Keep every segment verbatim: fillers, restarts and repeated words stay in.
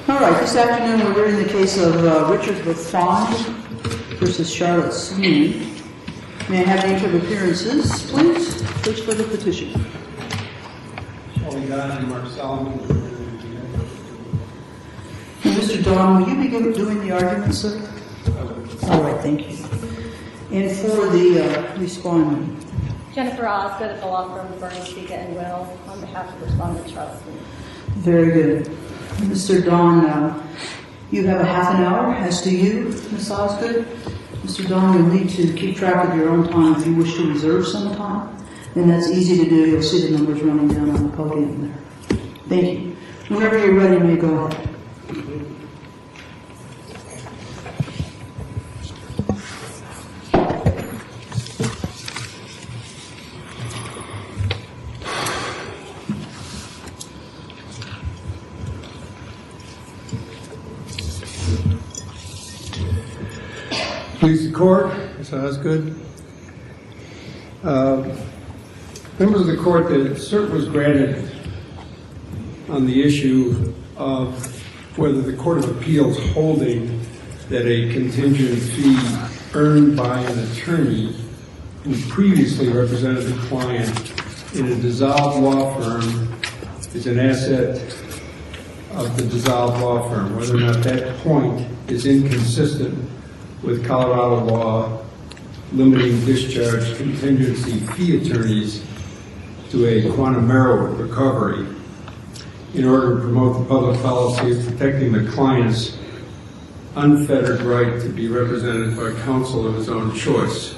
All right, this afternoon we're hearing the case of uh, Richard Lafond versus Charlotte Sweeney. May I have the nature of appearances, please? First for the petition. Charlie Don and Mark Solomon. And Mister Don, will you begin doing the argument, sir? All right, thank you. And for the uh, respondent. Jennifer Osgood at the law firm of Bernie, Spiga and Will on behalf of respondent Charlotte Sweeney. Very good. Mister Don, uh, you have a half an hour, as do you, Miz Osgood. Mister Don, you'll need to keep track of your own time if you wish to reserve some time. And that's easy to do. You'll see the numbers running down on the podium there. Thank you. Whenever you're ready, you may go ahead. Please, the court. Miz Osgood. Uh, members of the court, the cert was granted on the issue of whether the Court of Appeals holding that a contingent fee earned by an attorney who previously represented the client in a dissolved law firm is an asset of the dissolved law firm, whether or not that point is inconsistent with Colorado law limiting discharge contingency fee attorneys to a quantum merit recovery in order to promote the public policy of protecting the client's unfettered right to be represented by counsel of his own choice.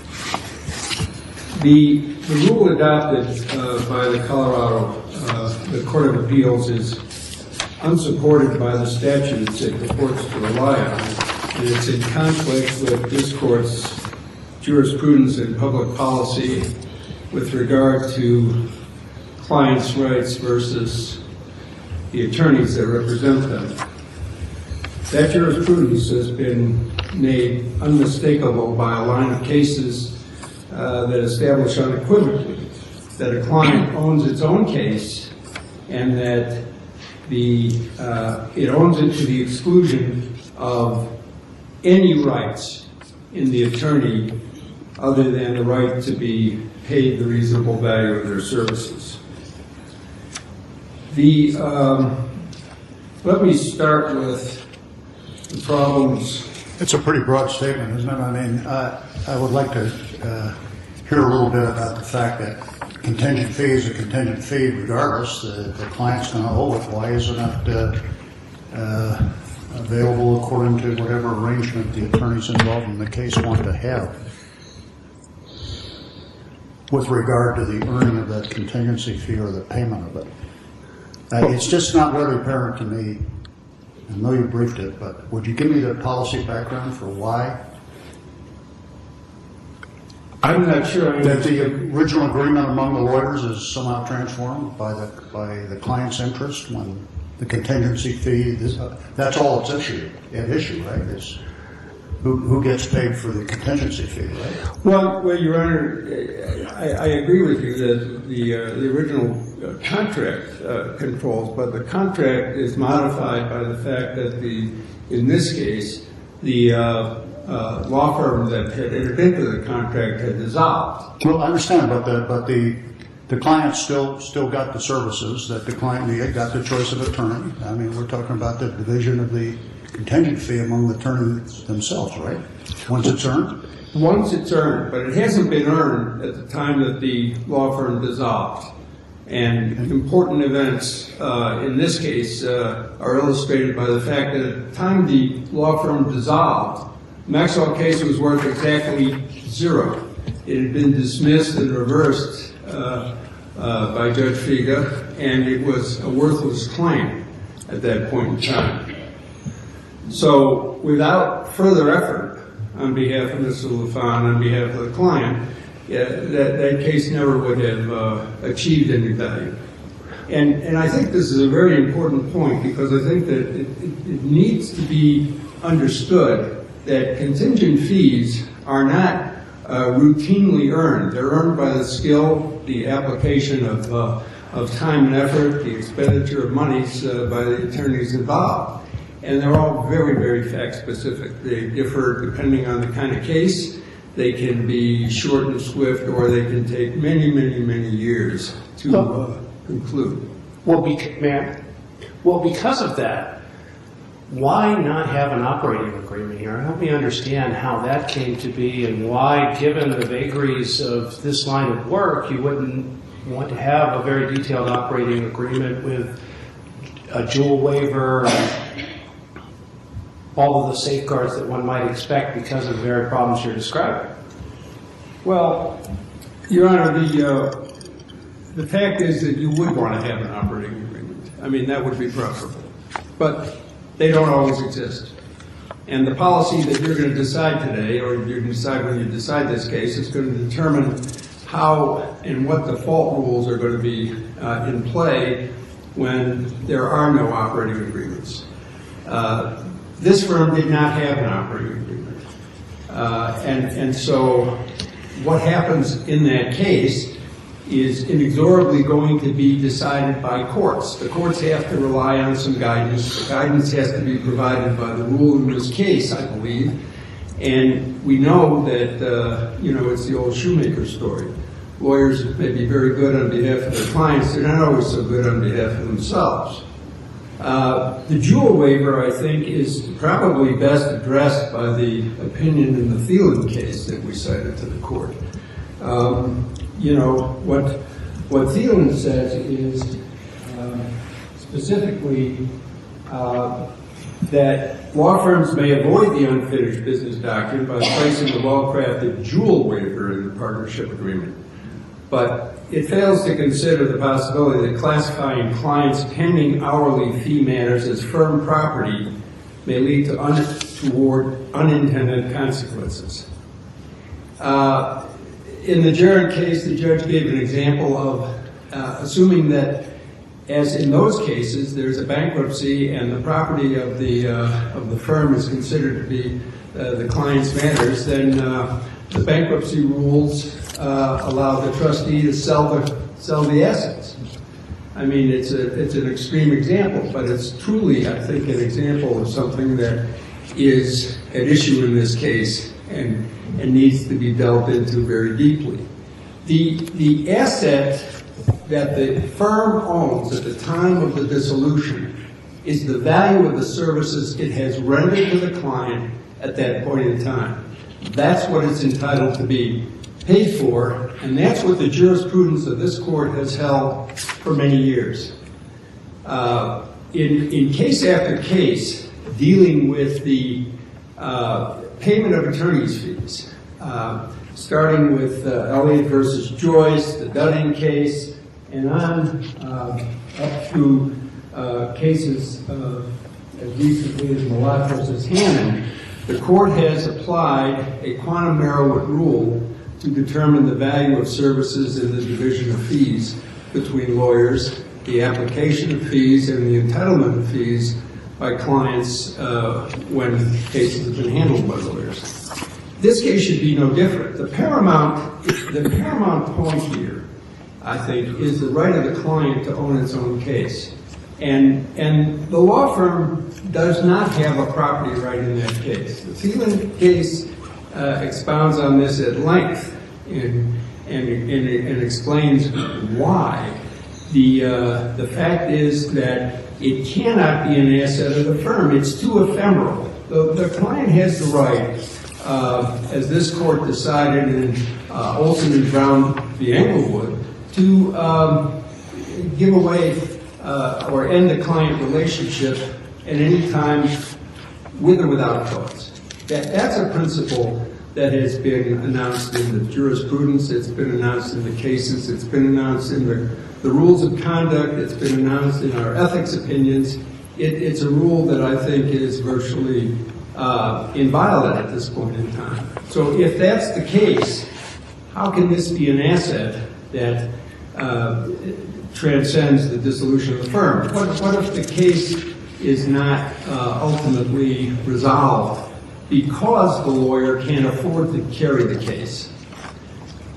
The, the rule adopted uh, by the Colorado uh, the Court of Appeals is unsupported by the statutes it purports to rely on, and it's in conflict with this court's jurisprudence and public policy with regard to clients' rights versus the attorneys that represent them. That jurisprudence has been made unmistakable by a line of cases uh, that establish unequivocally that a client owns its own case and that the uh, it owns it to the exclusion of any rights in the attorney other than the right to be paid the reasonable value of their services. The um, let me start with the problems. It's a pretty broad statement, isn't it? I mean, uh, I would like to uh, hear a little bit about the fact that contingent fee is a contingent fee regardless. The, the client's going to owe it. Why isn't it uh, uh, available according to whatever arrangement the attorneys involved in the case want to have with regard to the earning of that contingency fee or the payment of it? Uh, it's just not really apparent to me. I know you briefed it, but would you give me the policy background for why? I'm not sure I that the original agreement among the lawyers is somehow transformed by the by the client's interest when the contingency fee. This, uh, that's all it's issue at issue, right? Is who who gets paid for the contingency fee, right? Well, well, Your Honor, I, I agree with you that the uh, the original uh, contract uh, controls, but the contract is modified by the fact that the in this case the uh, uh, law firm that had entered into the contract had dissolved. Well, I understand, but the but the the client still still got the services that the client needed, got the choice of attorney. I mean, we're talking about the division of the contingent fee among the attorneys themselves, right? Once it's earned? Once it's earned, but it hasn't been earned at the time that the law firm dissolved. And important events uh, in this case uh, are illustrated by the fact that at the time the law firm dissolved, Maxwell case was worth exactly zero. It had been dismissed and reversed uh, uh, by Judge Figa, and it was a worthless claim at that point in time. So without further effort on behalf of Mister Lafond, on behalf of the client, yeah, that, that case never would have uh, achieved any value. And, and I think this is a very important point because I think that it, it, it needs to be understood that contingent fees are not uh, routinely earned. They're earned by the skill, the application of, uh, of time and effort, the expenditure of monies uh, by the attorneys involved. And they're all very, very fact-specific. They differ depending on the kind of case. They can be short and swift, or they can take many, many, many years to uh, conclude. Well, bec- man, well, because of that, why not have an operating agreement here? Help me understand how that came to be and why, given the vagaries of this line of work, you wouldn't want to have a very detailed operating agreement with a jewel waiver and all of the safeguards that one might expect because of the very problems you're describing. Well, Your Honor, the uh, the fact is that you would want to have an operating agreement. I mean, that would be preferable. But they don't always exist. And the policy that you're going to decide today, or you're going to decide when you decide this case, is going to determine how and what default rules are going to be uh, in play when there are no operating agreements. Uh, This firm did not have an operating agreement. Uh, and, and so what happens in that case is inexorably going to be decided by courts. The courts have to rely on some guidance. The guidance has to be provided by the rule in this case, I believe. And we know that, uh, you know, it's the old shoemaker story. Lawyers may be very good on behalf of their clients. They're not always so good on behalf of themselves. Uh, the jewel waiver, I think, is probably best addressed by the opinion in the Thielen case that we cited to the court. Um, you know, what what Thielen says is uh, specifically uh, that law firms may avoid the unfinished business doctrine by placing a well-crafted jewel waiver in the partnership agreement. But it fails to consider the possibility that classifying clients' pending hourly fee matters as firm property may lead to untoward, unintended consequences. Uh, in the Jarrett case, the judge gave an example of uh, assuming that, as in those cases, there's a bankruptcy and the property of the uh, of the firm is considered to be uh, the client's matters, then uh, the bankruptcy rules Uh, allow the trustee to sell the sell the assets. I mean, it's a it's an extreme example, but it's truly, I think, an example of something that is at issue in this case and and needs to be dealt into very deeply. The the asset that the firm owns at the time of the dissolution is the value of the services it has rendered to the client at that point in time. That's what it's entitled to be paid for, and that's what the jurisprudence of this court has held for many years. Uh, in, in case after case, dealing with the uh, payment of attorney's fees, uh, starting with uh, Elliott versus Joyce, the Dunning case, and on uh, up through uh, cases uh, as recently as Malott versus Hammond, the court has applied a quantum meruit rule to determine the value of services in the division of fees between lawyers, the application of fees, and the entitlement of fees by clients uh, when cases have been handled by lawyers. This case should be no different. The paramount, the paramount point here, I think, is the right of the client to own its own case. And, and the law firm does not have a property right in that case. The Thielen case Uh, expounds on this at length and, and, and, and explains why. The, uh, the fact is that it cannot be an asset of the firm. It's too ephemeral. The, the client has the right, uh, as this court decided in uh, Olson and Brown v. Englewood, to um, give away uh, or end the client relationship at any time with or without cause. That, that's a principle that has been announced in the jurisprudence, it's been announced in the cases, it's been announced in the, the rules of conduct, it's been announced in our ethics opinions. It, it's a rule that I think is virtually uh, inviolate at this point in time. So if that's the case, how can this be an asset that uh, transcends the dissolution of the firm? What, what if the case is not uh, ultimately resolved because the lawyer can't afford to carry the case?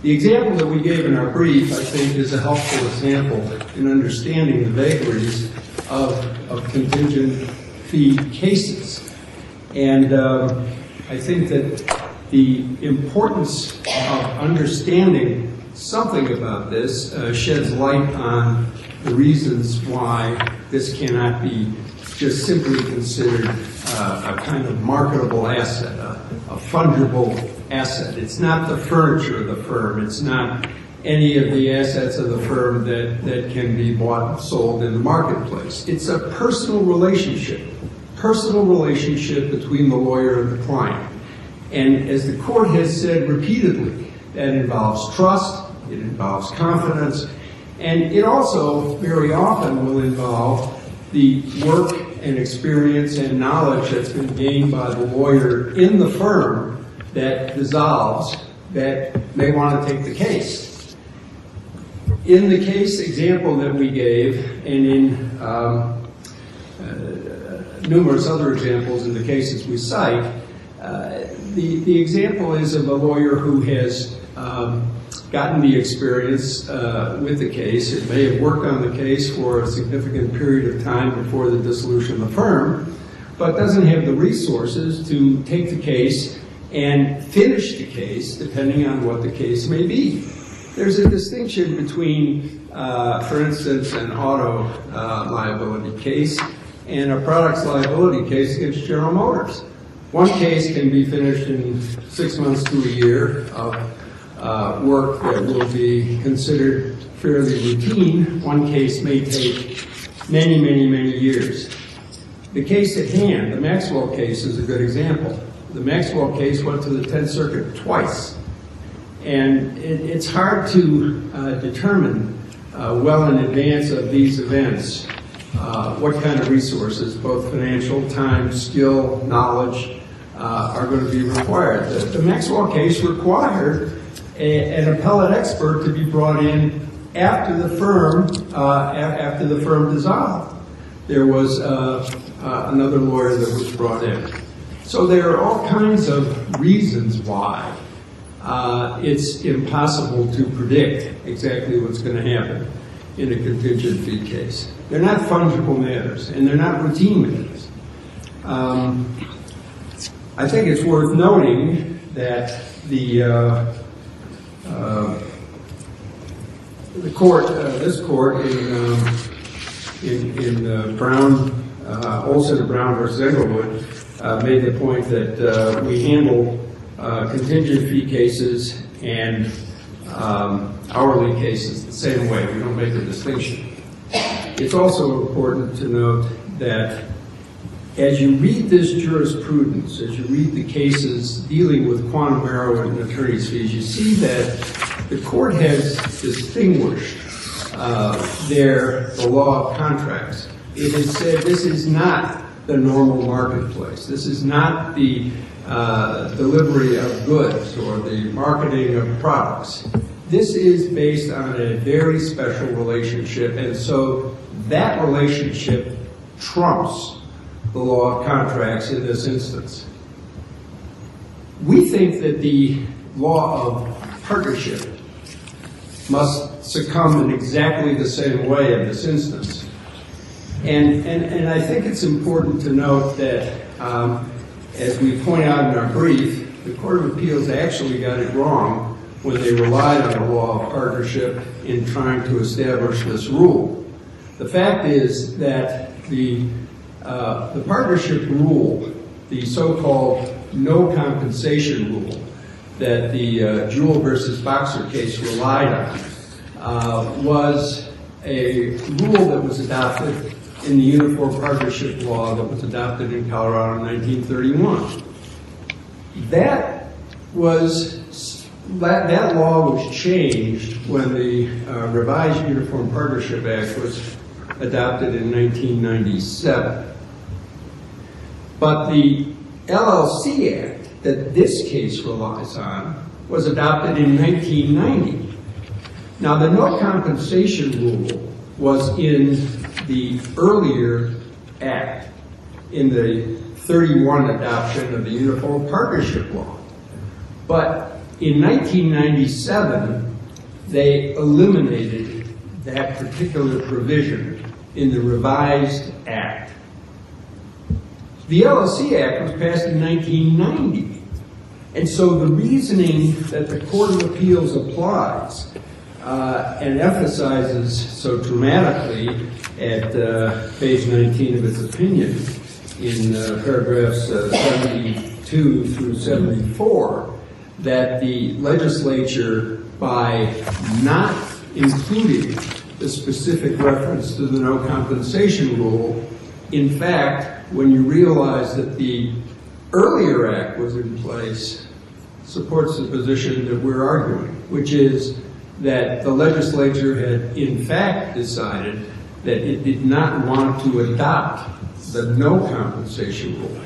The example that we gave in our brief, I think, is a helpful example in understanding the vagaries of, of contingent fee cases. And um, I think that the importance of understanding something about this uh, sheds light on the reasons why this cannot be just simply considered uh, a kind of marketable asset, a, a fungible asset. It's not the furniture of the firm. It's not any of the assets of the firm that, that can be bought and sold in the marketplace. It's a personal relationship, personal relationship between the lawyer and the client. And as the court has said repeatedly, that involves trust, it involves confidence, and it also very often will involve the work and experience and knowledge that's been gained by the lawyer in the firm that dissolves, that may want to take the case. In the case example that we gave, and in um, uh, numerous other examples in the cases we cite, uh, the, the example is of a lawyer who has um, gotten the experience uh, with the case. It may have worked on the case for a significant period of time before the dissolution of the firm, but doesn't have the resources to take the case and finish the case, depending on what the case may be. There's a distinction between, uh, for instance, an auto uh, liability case and a products liability case against General Motors. One case can be finished in six months to a year of uh, work that will be considered fairly routine. One case may take many, many, many years. The case at hand, the Maxwell case, is a good example. The Maxwell case went to the Tenth Circuit twice. And it, it's hard to uh, determine uh, well in advance of these events uh, what kind of resources, both financial, time, skill, knowledge, uh, are going to be required. The, the Maxwell case required a, an appellate expert to be brought in after the firm, uh, after the firm dissolved. There was uh, uh, another lawyer that was brought in. So there are all kinds of reasons why Uh, it's impossible to predict exactly what's going to happen in a contingent fee case. They're not fungible matters, and they're not routine matters. Um, I think it's worth noting that the uh, uh, the court, uh, this court in um, in, in uh, Brown, uh, Olson and Brown versus Englewood, uh, made the point that uh, we handle Uh, contingent fee cases and um, hourly cases the same way. We don't make a distinction. It's also important to note that as you read this jurisprudence, as you read the cases dealing with quantum error and attorney's fees, you see that the court has distinguished uh, their, the law of contracts. It has said this is not the normal marketplace. This is not the Uh, delivery of goods or the marketing of products. This is based on a very special relationship, and so that relationship trumps the law of contracts in this instance. We think that the law of partnership must succumb in exactly the same way in this instance. And, and, and I think it's important to note that um, as we point out in our brief, the Court of Appeals actually got it wrong when they relied on the law of partnership in trying to establish this rule. The fact is that the, uh, the partnership rule, the so-called no compensation rule that the uh, Jewell versus Boxer case relied on, uh, was a rule that was adopted in the Uniform Partnership Law that was adopted in Colorado in nineteen thirty-one. That was, that, that law was changed when the uh, revised Uniform Partnership Act was adopted in nineteen ninety-seven. But the L L C Act that this case relies on was adopted in nineteen ninety. Now, the no compensation rule was in the earlier act, in the thirty-one adoption of the Uniform Partnership Law. But In nineteen ninety-seven, they eliminated that particular provision in the revised act. The L S E Act was passed in nineteen ninety. And so the reasoning that the Court of Appeals applies uh, and emphasizes so dramatically at uh, page nineteen of its opinion in uh, paragraphs uh, seventy-two through seventy-four, that the legislature, by not including the specific reference to the no compensation rule, in fact, when you realize that the earlier act was in place, supports the position that we're arguing, which is that the legislature had in fact decided that it did not want to adopt the no compensation rule.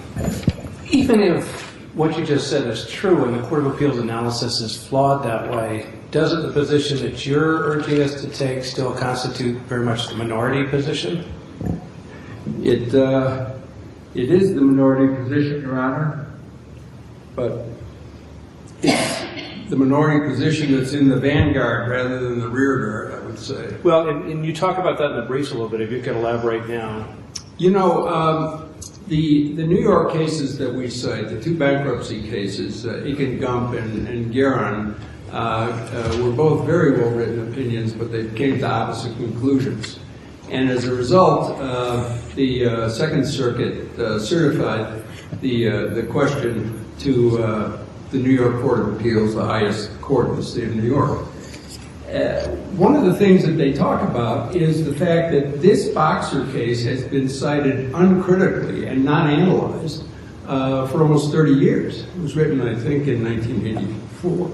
Even if what you just said is true and the Court of Appeals analysis is flawed that way, doesn't the position that you're urging us to take still constitute very much the minority position? It, uh, it is the minority position, Your Honor, but it's the minority position that's in the vanguard rather than the rear guard, I would say. Well, and, and you talk about that in the briefs a little bit, if you could elaborate now. You know, um, the, the New York cases that we cite, the two bankruptcy cases, uh, Ekin Gump and, and Guerin, uh, uh, were both very well-written opinions, but they came to opposite conclusions. And as a result, uh, the uh, Second Circuit uh, certified the, uh, the question to uh, the New York Court of Appeals, the highest court in the state of New York. Uh, one of the things that they talk about is the fact that this Boxer case has been cited uncritically and not analyzed uh, for almost thirty years. It was written, I think, in nineteen eighty-four.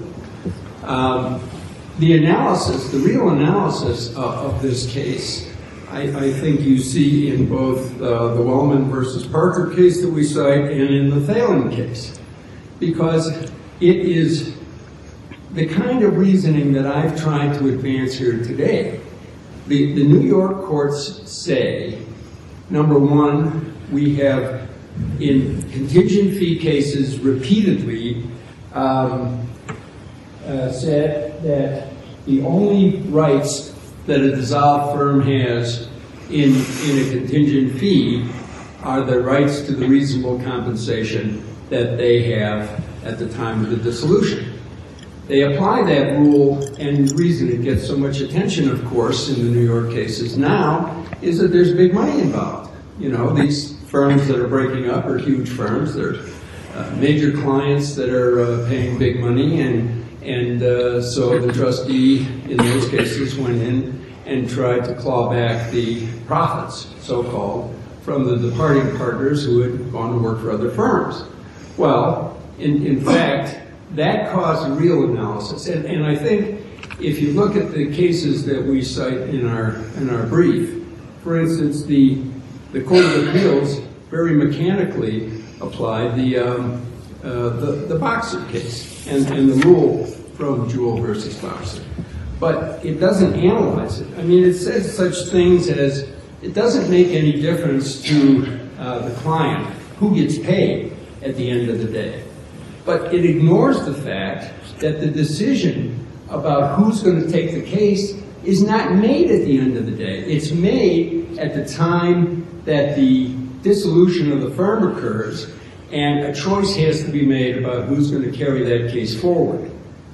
Um, the analysis, the real analysis of, of this case, I, I think you see in both uh, the Wellman versus Parker case that we cite and in the Thalen case, because it is the kind of reasoning that I've tried to advance here today. The, the New York courts say, number one, we have in contingent fee cases repeatedly um, uh, said that the only rights that a dissolved firm has in, in a contingent fee are the rights to the reasonable compensation that they have at the time of the dissolution. They apply that rule, and the reason it gets so much attention, of course, in the New York cases now is that there's big money involved. You know, these firms that are breaking up are huge firms. They're uh, major clients that are uh, paying big money, and and uh, so the trustee in those cases went in and tried to claw back the profits, so-called, from the departing partners who had gone to work for other firms. Well, in, in fact, that caused a real analysis. And, and I think if you look at the cases that we cite in our, in our brief, for instance, the, the Court of Appeals very mechanically applied the, um, uh, the, the Boxer case and, and the rule from Jewell versus Boxer. But it doesn't analyze it. I mean, it says such things as, it doesn't make any difference to uh, the client who gets paid at the end of the day. But it ignores the fact that the decision about who's going to take the case is not made at the end of the day. It's made at the time that the dissolution of the firm occurs, and a choice has to be made about who's going to carry that case forward.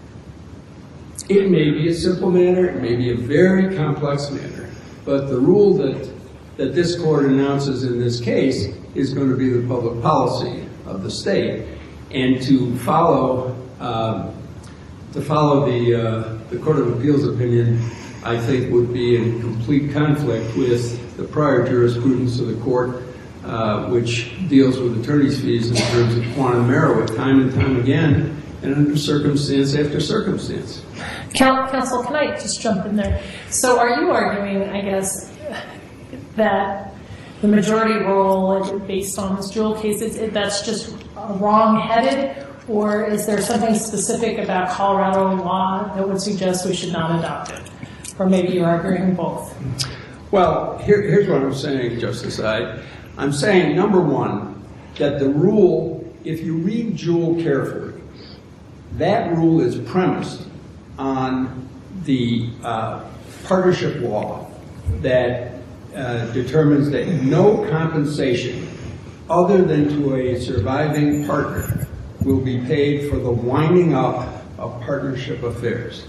It may be a simple matter, it may be a very complex matter, but the rule that, that this court announces in this case is going to be the public policy of the state. And to follow, um, to follow the, uh, the Court of Appeals opinion, I think would be in complete conflict with the prior jurisprudence of the court, uh, which deals with attorney's fees in terms of quantum merit time and time again, and under circumstance after circumstance. Counsel, can I just jump in there? So are you arguing, I guess, that the majority rule based on this Jewell case, is, that's just wrong-headed, or is there something specific about Colorado law that would suggest we should not adopt it? Or maybe you're arguing both. Well, here, here's what I'm saying, Justice Ide. I'm saying, number one, that the rule, if you read Jewell carefully, That rule is premised on the uh, partnership law that uh, determines that no compensation other than to a surviving partner will be paid for the winding up of partnership affairs.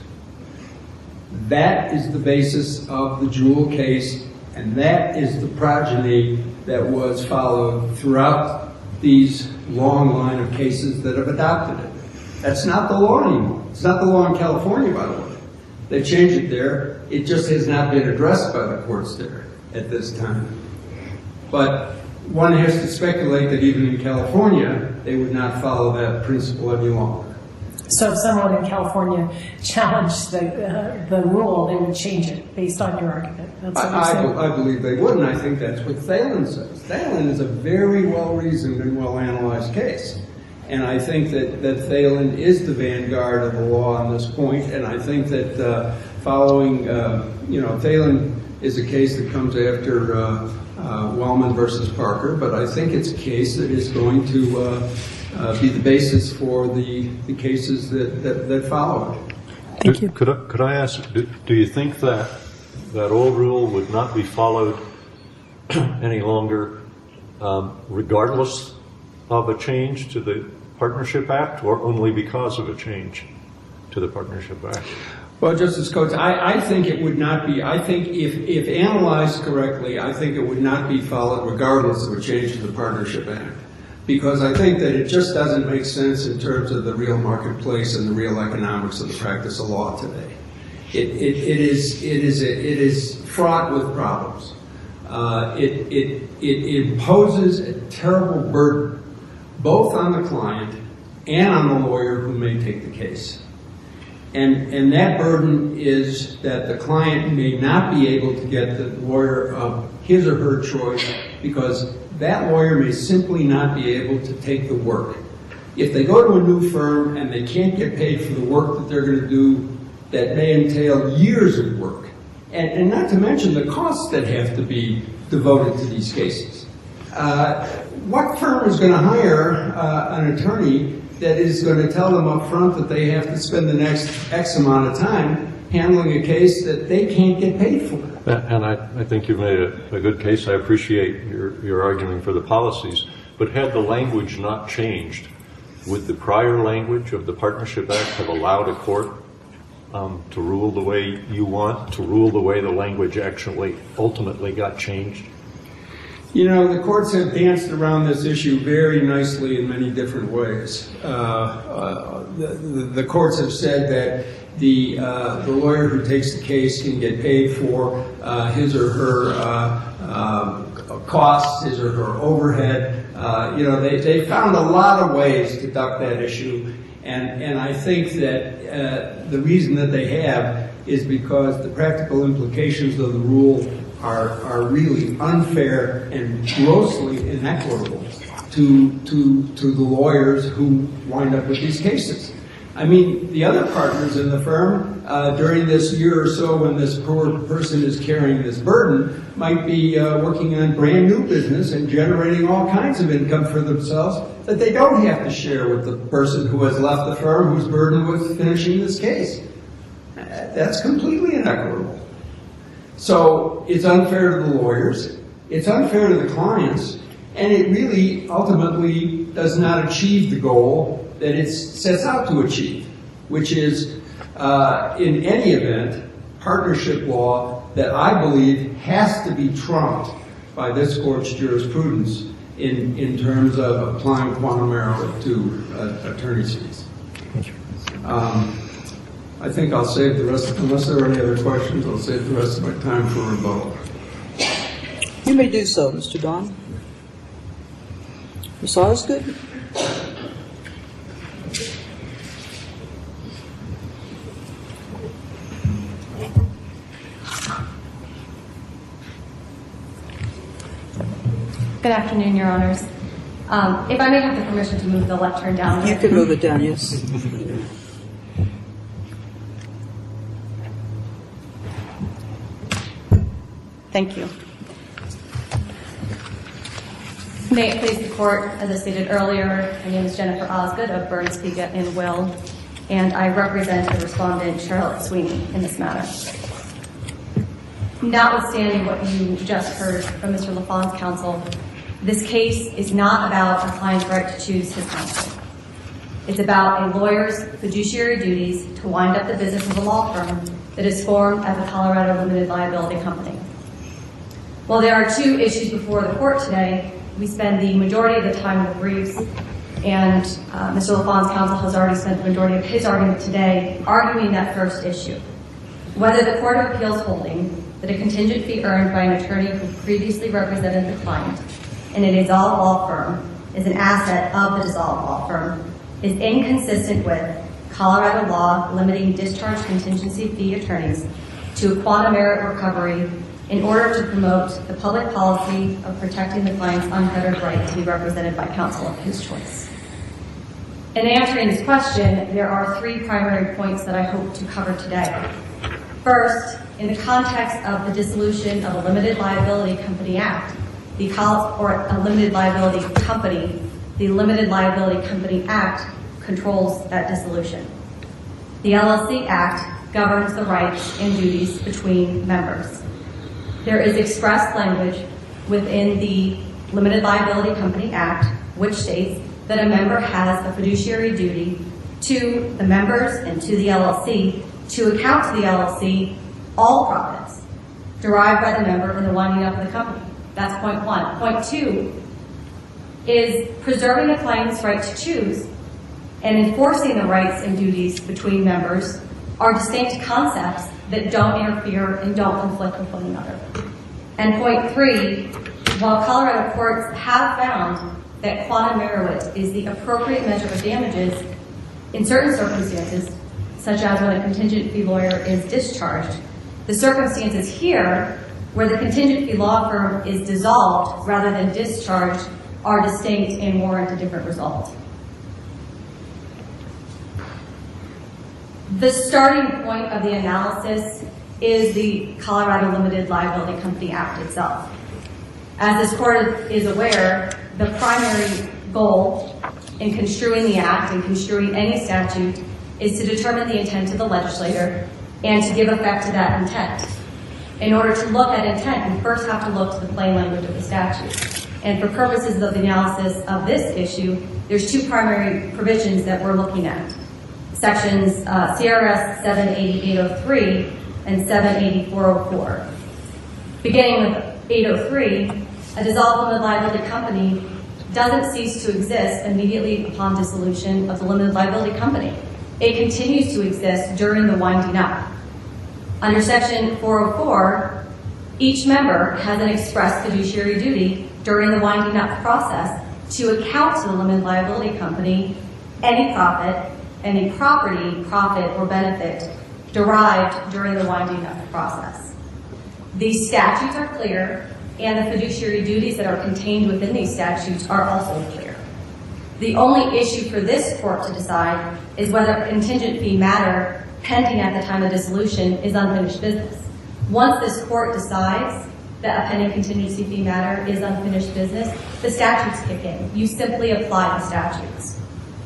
That is the basis of the Jewell case, and that is the progeny that was followed throughout these long line of cases that have adopted it. That's not the law anymore. It's not the law in California, by the way. They changed it there. It just has not been addressed by the courts there at this time. But one has to speculate that even in California, they would not follow that principle any longer. So if someone in California challenged the, uh, the rule, they would change it based on your argument. That's what you're I, saying? I, I believe they would, and I think that's what Thalen says. Thalen is a very well-reasoned and well-analyzed case. And I think that, that Thalen is the vanguard of the law on this point, and I think that uh, following, uh, you know, Thalen is a case that comes after uh, uh, Wellman versus Parker, but I think it's a case that is going to uh, uh, be the basis for the, the cases that, that, that follow it. Thank you. Could I, could I ask, do, do you think that that old rule would not be followed any longer um, regardless of a change to the Partnership Act, or only because of a change to the Partnership Act? Well, Justice Coates, I, I think it would not be, I think if, if analyzed correctly, I think it would not be followed regardless of a change to the Partnership Act. Because I think that it just doesn't make sense in terms of the real marketplace and the real economics of the practice of law today. It, it, it, is, it, is, it is fraught with problems. Uh, it, it, it imposes a terrible burden both on the client and on the lawyer who may take the case. And, and that burden is that the client may not be able to get the lawyer of his or her choice because that lawyer may simply not be able to take the work. If they go to a new firm and they can't get paid for the work that they're going to do, that may entail years of work. And, and not to mention the costs that have to be devoted to these cases. Uh, what firm is going to hire uh, an attorney that is going to tell them up front that they have to spend the next X amount of time handling a case that they can't get paid for? And I, I think you've made a, a good case. I appreciate your, your arguing for the policies. But had the language not changed, would the prior language of the Partnership Act have allowed a court um, to rule the way you want, to rule the way the language actually ultimately got changed? You know, the courts have danced around this issue very nicely in many different ways. Uh, uh, the, the, the courts have said that the, uh, the lawyer who takes the case can get paid for uh, his or her uh, uh, costs, his or her overhead. Uh, you know, they, they found a lot of ways to duck that issue. And, and I think that uh, the reason that they have is because the practical implications of the rule are, are really unfair and grossly inequitable to, to, to the lawyers who wind up with these cases. I mean, the other partners in the firm uh, during this year or so when this poor person is carrying this burden might be uh, working on brand new business and generating all kinds of income for themselves that they don't have to share with the person who has left the firm who's burdened with finishing this case. Uh, that's completely inequitable. So it's unfair to the lawyers, it's unfair to the clients, and it really ultimately does not achieve the goal that it sets out to achieve, which is, uh, in any event, partnership law that I believe has to be trumped by this court's jurisprudence in, in terms of applying quantum error to uh, attorney's fees. Um, I think I'll save the rest, unless there are any other questions, I'll save the rest of my time for rebuttal. You may do so, Mister Don. Miz Osgood? Good afternoon, Your Honors. Um, if I may have the permission to move the lectern down. You can move it down, yes. Thank you. May it please the Court, as I stated earlier, my name is Jennifer Osgood of Burns, Pica, and Will. and I represent the respondent, Charlotte Sweeney, in this matter. Notwithstanding what you just heard from Mister LaFawn's counsel, this case is not about a client's right to choose his counsel. It's about a lawyer's fiduciary duties to wind up the business of a law firm that is formed as a Colorado limited liability company. While there are two issues before the court today, we spend the majority of the time in the briefs, and uh, Mister LaFawn's counsel has already spent the majority of his argument today arguing that first issue. Whether the Court of Appeals holding that a contingent fee earned by an attorney who previously represented the client in a dissolved law firm is an asset of the dissolved law firm is inconsistent with Colorado law limiting discharge contingency fee attorneys to a quantum merit recovery in order to promote the public policy of protecting the client's unfettered right to be represented by counsel of his choice. In answering this question, there are three primary points that I hope to cover today. First, in the context of the dissolution of a Limited Liability Company Act, the Col- or a limited liability company, the Limited Liability Company Act controls that dissolution. The L L C Act governs the rights and duties between members. There is express language within the Limited Liability Company Act which states that a member has a fiduciary duty to the members and to the L L C to account to the L L C all profits derived by the member in the winding up of the company. That's point one. Point two is preserving the client's right to choose and enforcing the rights and duties between members are distinct concepts that don't interfere and don't conflict with one another. And point three, while Colorado courts have found that quantum merit is the appropriate measure of damages in certain circumstances, such as when a contingent fee lawyer is discharged, the circumstances here where the contingent fee law firm is dissolved rather than discharged are distinct and warrant a different result. The starting point of the analysis is the Colorado Limited Liability Company Act itself. As this court is aware, the primary goal in construing the act and construing any statute is to determine the intent of the legislator and to give effect to that intent. In order to look at intent, we first have to look to the plain language of the statute. And for purposes of the analysis of this issue, there's two primary provisions that we're looking at. Sections uh, C R S seven eighty-eight oh three and seven eighty-four oh four. Beginning with eight oh three, a dissolved limited liability company doesn't cease to exist immediately upon dissolution of the limited liability company. It continues to exist during the winding up. Under Section four oh four, each member has an express fiduciary duty during the winding up process to account to the limited liability company any profit, any property, profit, or benefit derived during the winding up process. These statutes are clear, and the fiduciary duties that are contained within these statutes are also clear. The only issue for this court to decide is whether a contingent fee matter pending at the time of dissolution is unfinished business. Once this court decides that a pending contingency fee matter is unfinished business, the statutes kick in. You simply apply the statutes.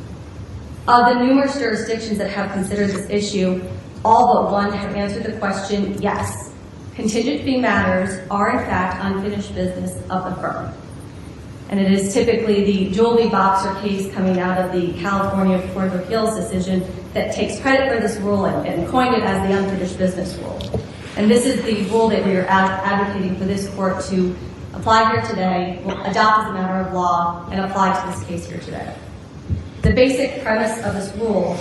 Of the numerous jurisdictions that have considered this issue, all but one have answered the question, yes. Contingent fee matters are in fact unfinished business of the firm. And it is typically the Joel V. Boxer case coming out of the California Court of Appeals decision that takes credit for this rule and, and coined it as the unfinished business rule. And this is the rule that we are ad- advocating for this court to apply here today, adopt as a matter of law, and apply to this case here today. The basic premise of this rule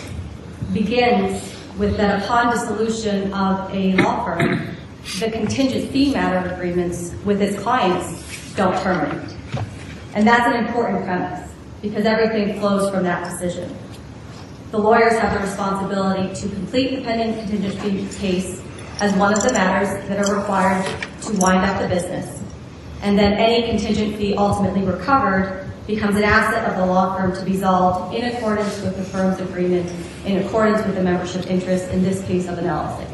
begins with that upon dissolution of a law firm, the contingent fee matter agreements with its clients don't terminate. And that's an important premise because everything flows from that decision. The lawyers have the responsibility to complete the pending contingent fee case as one of the matters that are required to wind up the business. And then any contingent fee ultimately recovered becomes an asset of the law firm to be resolved in accordance with the firm's agreement, in accordance with the membership interest, in this case of an L L C.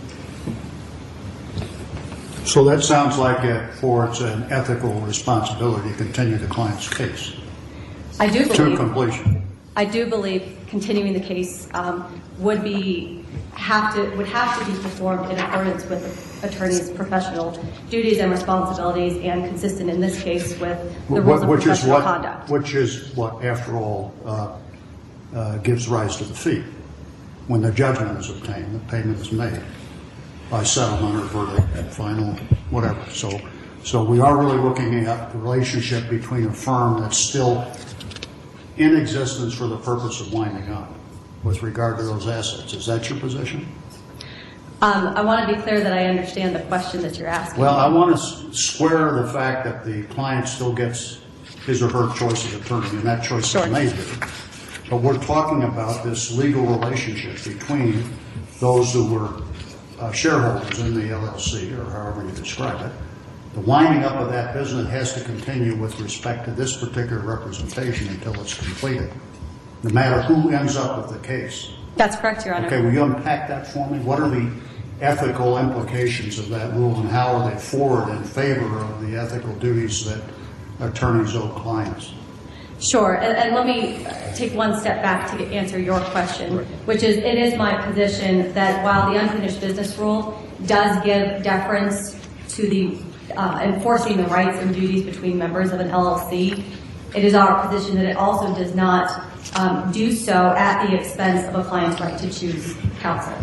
So that sounds like it affords an ethical responsibility to continue the client's case I do to believe, completion. I do believe continuing the case um, would be have to would have to be performed in accordance with the attorney's professional duties and responsibilities, and consistent in this case with the Wh- rules of which is professional what, conduct. Which is what, after all, uh, uh, gives rise to the fee. When the judgment is obtained, the payment is made by settlement or verdict, final, whatever. So, so we are really looking at the relationship between a firm that's still in existence for the purpose of winding up with regard to those assets. Is that your position? Um, I want to be clear that I understand the question that you're asking. Well, I want to square the fact that the client still gets his or her choice of attorney, and that choice Sure. is made. But we're talking about this legal relationship between those who were uh, shareholders in the L L C, or however you describe it. The winding up of that business has to continue with respect to this particular representation until it's completed, no matter who ends up with the case. That's correct, Your Honor. Okay, will you unpack that for me? What are the ethical implications of that rule, and how are they forward in favor of the ethical duties that attorneys owe clients? Sure, and, and let me take one step back to get, answer your question, which is, it is my position that while the unfinished business rule does give deference to the uh, enforcing the rights and duties between members of an L L C, it is our position that it also does not um, do so at the expense of a client's right to choose counsel.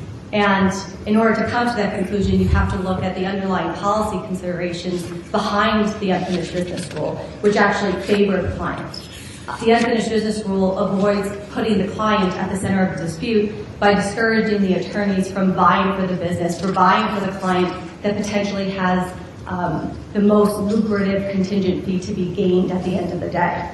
And in order to come to that conclusion, you have to look at the underlying policy considerations behind the unfinished business rule, which actually favor the client. The unfinished business rule avoids putting the client at the center of the dispute by discouraging the attorneys from vying for the business, for vying for the client that potentially has um, the most lucrative contingent fee to be gained at the end of the day.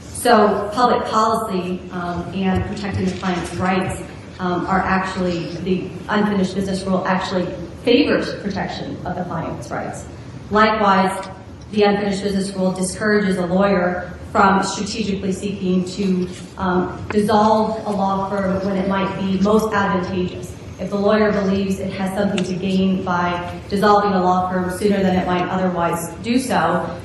So public policy um, and protecting the client's rights Um, are actually, the unfinished business rule actually favors protection of the client's rights. Likewise, the unfinished business rule discourages a lawyer from strategically seeking to um, dissolve a law firm when it might be most advantageous. If the lawyer believes it has something to gain by dissolving a law firm sooner than it might otherwise do so,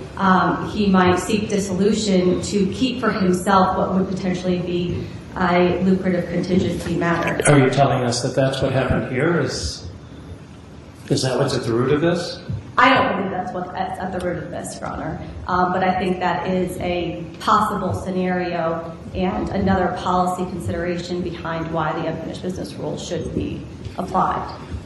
um, he might seek dissolution to keep for himself what would potentially be a lucrative contingency matter. Are you telling us that that's what happened here? Is is that what's at the root of this? I don't believe that's what's at, at the root of this, Your Honor. Um, but I think that is a possible scenario and another policy consideration behind why the unfinished business rule should be applied.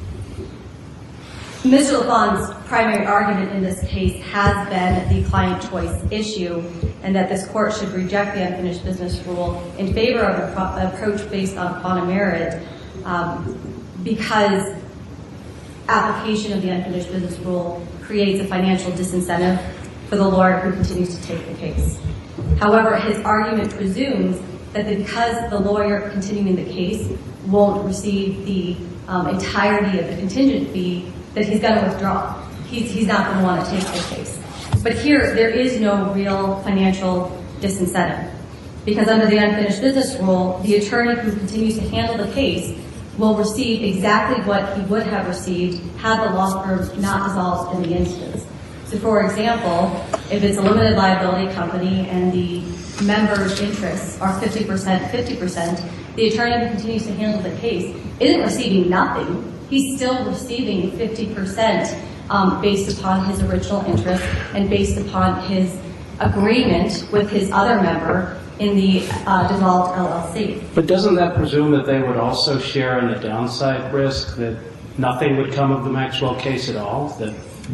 Mister LaFawn's primary argument in this case has been the client choice issue, and that this court should reject the unfinished business rule in favor of an approach based on quantum merit, um, because application of the unfinished business rule creates a financial disincentive for the lawyer who continues to take the case. However, his argument presumes that because the lawyer continuing the case won't receive the um, entirety of the contingent fee, that he's going to withdraw. He's, he's not going to want to take the case. But here, there is no real financial disincentive, because under the unfinished business rule, the attorney who continues to handle the case will receive exactly what he would have received had the law firm not dissolved in the instance. So for example, if it's a limited liability company and the members' interests are fifty percent, fifty percent, the attorney who continues to handle the case isn't receiving nothing. He's still receiving fifty percent um, based upon his original interest and based upon his agreement with his other member in the uh, dissolved L L C. But doesn't that presume that they would also share in the downside risk, that nothing would come of the Maxwell case at all? That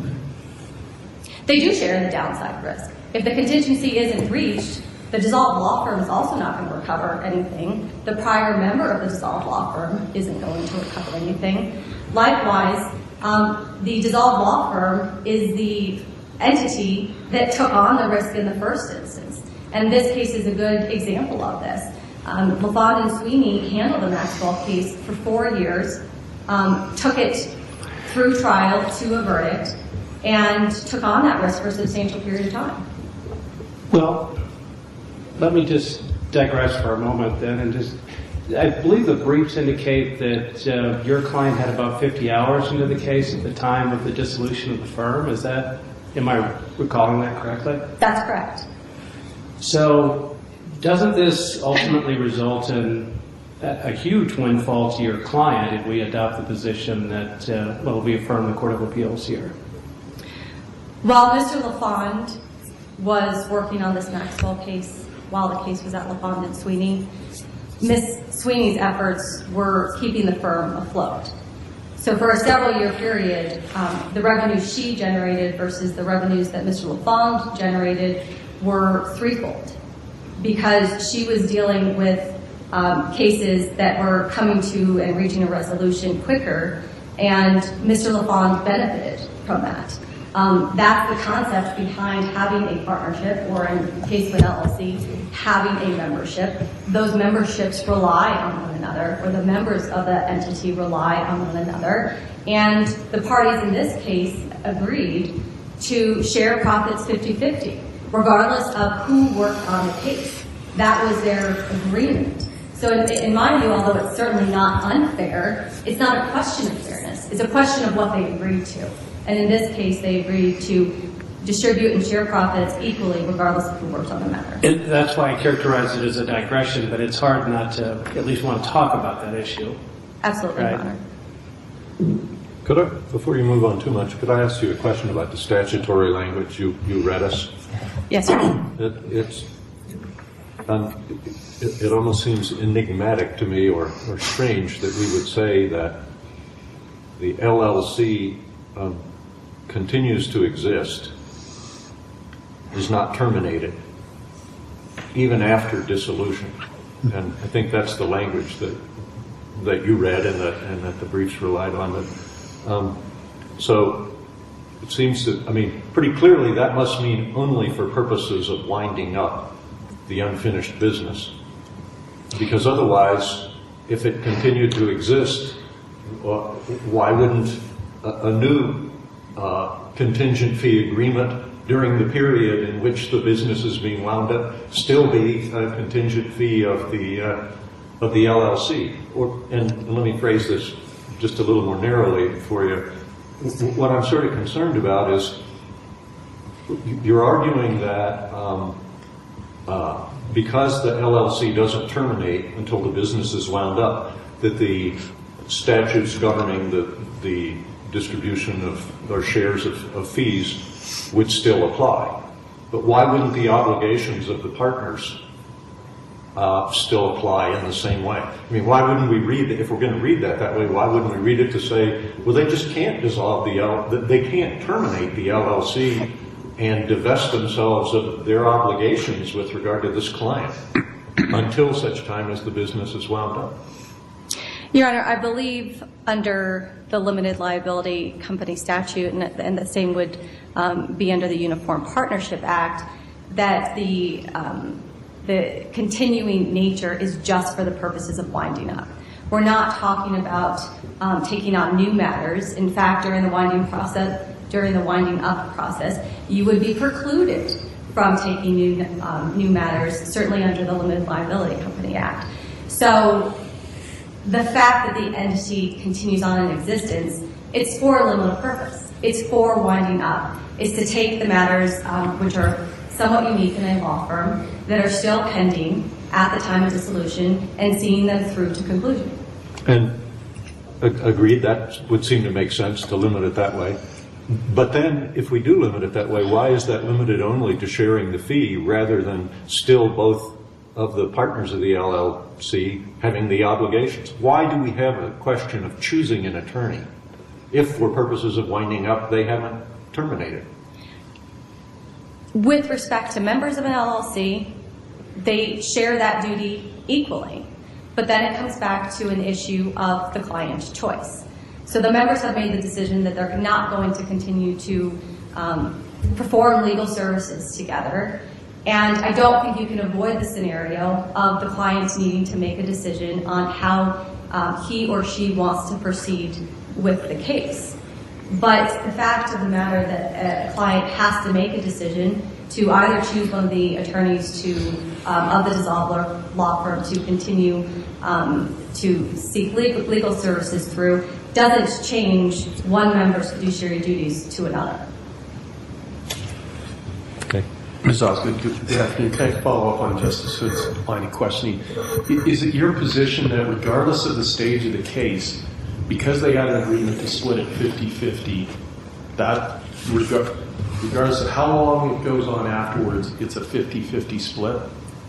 They do share in the downside risk. If the contingency isn't reached, the dissolved law firm is also not going to recover anything. The prior member of the dissolved law firm isn't going to recover anything. Likewise, um, the dissolved law firm is the entity that took on the risk in the first instance. And this case is a good example of this. Um, LaFawn and Sweeney handled the Maxwell case for four years, um, took it through trial to a verdict, and took on that risk for a substantial period of time. Well, let me just digress for a moment then, and just, I believe the briefs indicate that uh, your client had about fifty hours into the case at the time of the dissolution of the firm. Is that, am I recalling that correctly? That's correct. So Doesn't this ultimately result in a, a huge windfall to your client if we adopt the position that, uh, well, we affirm the Court of Appeals here? While Mister LaFond was working on this Maxwell case, while the case was at LaFond and Sweeney, Miz Sweeney's efforts were keeping the firm afloat. So for a several year period, um, the revenues she generated versus the revenues that Mister LaFond generated were threefold, because she was dealing with um, cases that were coming to and reaching a resolution quicker, and Mister LaFond benefited from that. Um, that's the concept behind having a partnership, or in the case of an L L C, having a membership. Those memberships rely on one another, or the members of the entity rely on one another. And the parties in this case agreed to share profits fifty fifty, regardless of who worked on the case. That was their agreement. So in, in my view, although it's certainly not unfair, it's not a question of fairness. It's a question of what they agreed to. And in this case, they agreed to distribute and share profits equally, regardless of who works on the matter. It, that's why I characterize it as a digression, but it's hard not to at least want to talk about that issue. Absolutely, Right. Your Honor. Could I, before you move on too much, could I ask you a question about the statutory language you, you read us? Yes, sir. It, it's, um, it, it almost seems enigmatic to me, or, or strange, that we would say that the L L C um, continues to exist, is not terminated, even after dissolution. And I think that's the language that that you read and that and that the briefs relied on. But, um, so it seems that, I mean, pretty clearly that must mean only for purposes of winding up the unfinished business. Because otherwise, if it continued to exist, uh, why wouldn't a, a new uh, contingent fee agreement during the period in which the business is being wound up still be a contingent fee of the uh, of the L L C? Or, and let me phrase this just a little more narrowly for you. What I'm sort of concerned about is you're arguing that um, uh, because the L L C doesn't terminate until the business is wound up, that the statutes governing the the distribution of or shares of, of fees would still apply. But why wouldn't the obligations of the partners uh, still apply in the same way? I mean, why wouldn't we read it, if we're going to read that that way, why wouldn't we read it to say, well, they just can't dissolve the L, they can't terminate the L L C and divest themselves of their obligations with regard to this client until such time as the business is wound up? Your Honor, I believe under the Limited Liability Company statute, and, and the same would um, be under the Uniform Partnership Act, that the, um, the continuing nature is just for the purposes of winding up. We're not talking about um, taking on new matters. In fact, during the winding process, during the winding up process, you would be precluded from taking new, um, new matters, certainly under the Limited Liability Company Act. So the fact that the entity continues on in existence, it's for a limited purpose. It's for winding up. It's to take the matters um, which are somewhat unique in a law firm that are still pending at the time of dissolution and seeing them through to conclusion. And ag- agreed, that would seem to make sense to limit it that way. But then, if we do limit it that way, why is that limited only to sharing the fee rather than still both of the partners of the L L C having the obligations? Why do we have a question of choosing an attorney if, for purposes of winding up, they haven't terminated? With respect to members of an L L C, they share that duty equally. But then it comes back to an issue of the client's choice. So the members have made the decision that they're not going to continue to um, perform legal services together. And I don't think you can avoid the scenario of the client needing to make a decision on how um, he or she wants to proceed with the case. But the fact of the matter that a client has to make a decision to either choose one of the attorneys to um, of the dissolved law firm to continue um, to seek legal, legal services through doesn't change one member's fiduciary duties to another. Okay. Miz Osgood, good afternoon. Can I follow up on Justice Hood's line of questioning? Is it your position that regardless of the stage of the case, because they had an agreement to split it fifty-fifty, that regardless of how long it goes on afterwards, it's a fifty-fifty split?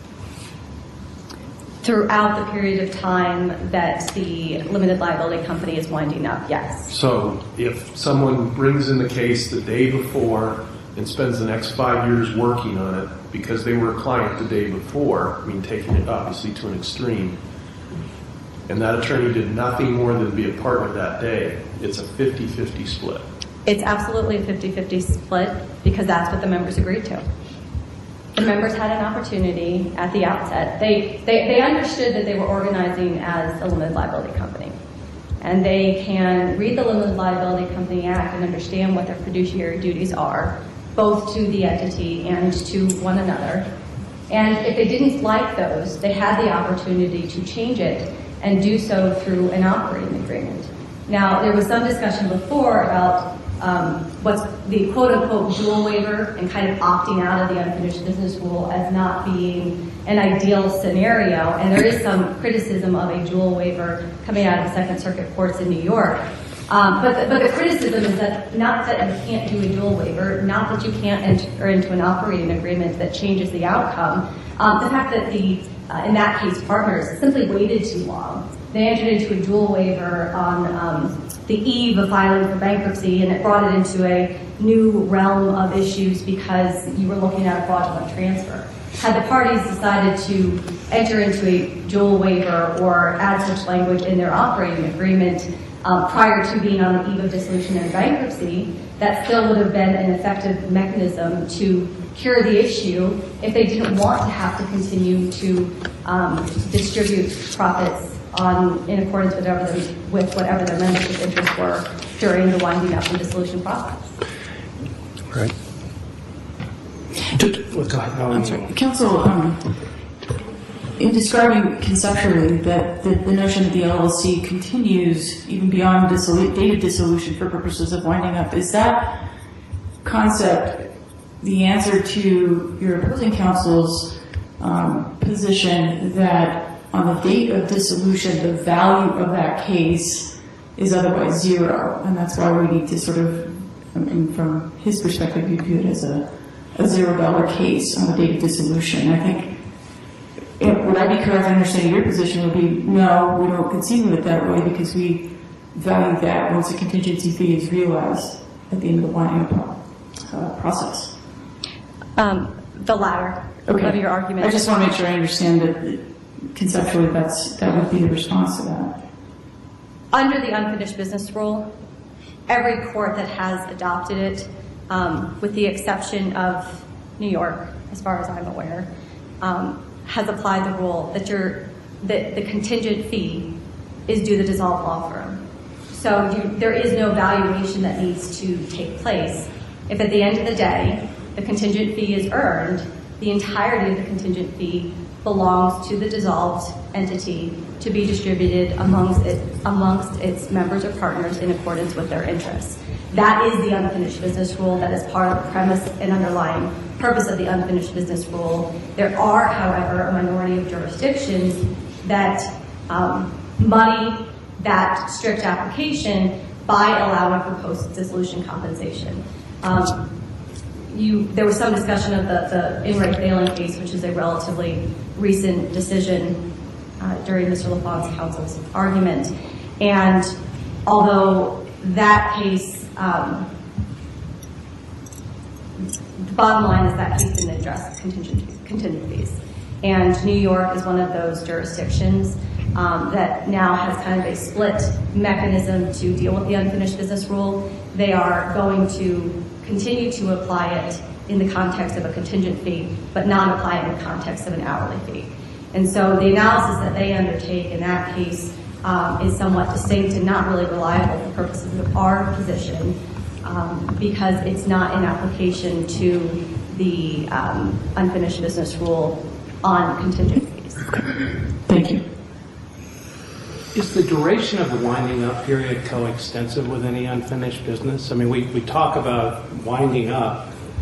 Throughout the period of time that the limited liability company is winding up, yes. So if someone brings in the case the day before and spends the next five years working on it because they were a client the day before, I mean, taking it obviously to an extreme, and that attorney did nothing more than be a partner that day, it's a fifty-fifty split? It's absolutely a fifty-fifty split because that's what the members agreed to. The members had an opportunity at the outset. They, they, they understood that they were organizing as a limited liability company. And they can read the Limited Liability Company Act and understand what their fiduciary duties are, both to the entity and to one another. And if they didn't like those, they had the opportunity to change it and do so through an operating agreement. Now, there was some discussion before about um, what's the quote-unquote dual waiver and kind of opting out of the unfinished business rule as not being an ideal scenario. And there is some criticism of a dual waiver coming out of the Second Circuit courts in New York. Um, but, the, but the criticism is that not that you can't do a dual waiver, not that you can't enter into an operating agreement that changes the outcome. Um, the fact that the, uh, in that case, partners simply waited too long. They entered into a dual waiver on um, the eve of filing for bankruptcy, and it brought it into a new realm of issues because you were looking at a fraudulent transfer. Had the parties decided to enter into a dual waiver or add such language in their operating agreement um, prior to being on the eve of dissolution and bankruptcy, that still would have been an effective mechanism to cure the issue if they didn't want to have to continue to um, distribute profits on in accordance with whatever, their, with whatever their membership interests were during the winding up and dissolution process. Right. I'm sorry. Counsel, um, in describing conceptually that the, the notion that the L L C continues even beyond dissolu- date of dissolution for purposes of winding up, is that concept the answer to your opposing counsel's um, position that on the date of dissolution, the value of that case is otherwise zero, and that's why we need to sort of, I mean, from his perspective, you view it as a, a zero dollar case on the date of dissolution. I think, it, would I be correct in understanding your position would be, no, we don't conceive of it that way because we value that once a contingency fee is realized at the end of the winding up uh, process? Um, the latter okay. of your argument. I just want to make sure I understand that conceptually that's, that would be the response to that. Under the unfinished business rule, every court that has adopted it, um, with the exception of New York, as far as I'm aware, um, has applied the rule that your that the contingent fee is due the dissolved law firm. So you, there is no valuation that needs to take place. If at the end of the day the contingent fee is earned, the entirety of the contingent fee belongs to the dissolved entity to be distributed amongst it, amongst its members or partners in accordance with their interests. That is the unfinished business rule. That is part of the premise and underlying purpose of the unfinished business rule. There are, however, a minority of jurisdictions that um, muddy that strict application by allowing for post-dissolution compensation. Um, You, there was some discussion of the, the In re Phelan case, which is a relatively recent decision uh, during Mister LaFont's counsel's argument. And although that case, um, the bottom line is that case didn't address contingent, contingent fees. And New York is one of those jurisdictions um, that now has kind of a split mechanism to deal with the unfinished business rule. They are going to continue to apply it in the context of a contingent fee, but not apply it in the context of an hourly fee. And so the analysis that they undertake in that case um, is somewhat distinct and not really reliable for purposes of our position um, because it's not in application to the um, unfinished business rule on contingent fees. Thank you. Is the duration of the winding up period coextensive with any unfinished business? I mean, we, we talk about winding up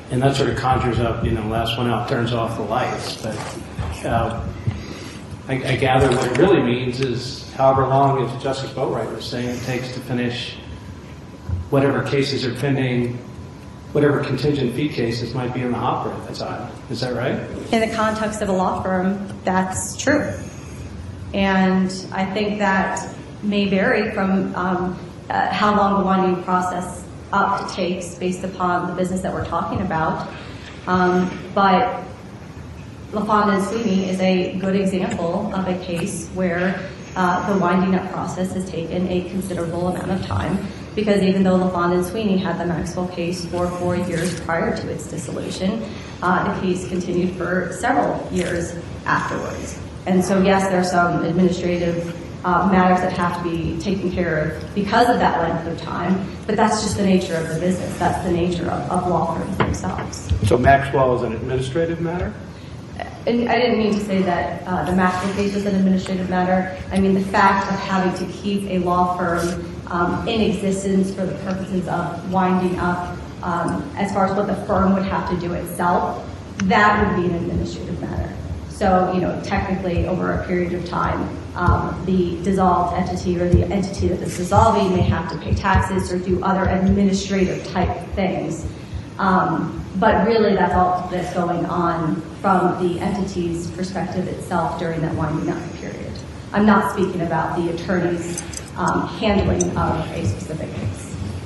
and that sort of conjures up, you know, last one out turns off the lights. But uh, I, I gather what it really means is however long, as Justice Boatwright was saying, it takes to finish whatever cases are pending, whatever contingent fee cases might be in the hopper at the time. Is that right? In the context of a law firm, that's true. And I think that may vary from um, uh, how long the winding process up takes based upon the business that we're talking about. Um, but LaFonda and Sweeney is a good example of a case where uh, the winding up process has taken a considerable amount of time, because even though LaFonda and Sweeney had the Maxwell case for four years prior to its dissolution, uh, the case continued for several years afterwards. And so yes, there are some administrative uh, matters that have to be taken care of because of that length of time, but that's just the nature of the business. That's the nature of, of law firms themselves. So Maxwell is an administrative matter? And I didn't mean to say that uh, the Maxwell case is an administrative matter. I mean the fact of having to keep a law firm um, in existence for the purposes of winding up, um, as far as what the firm would have to do itself, that would be an administrative matter. So, you know, technically over a period of time, um, the dissolved entity or the entity that is dissolving may have to pay taxes or do other administrative type things. Um, but really that's all that's going on from the entity's perspective itself during that winding up period. I'm not speaking about the attorney's um, handling of a specific case.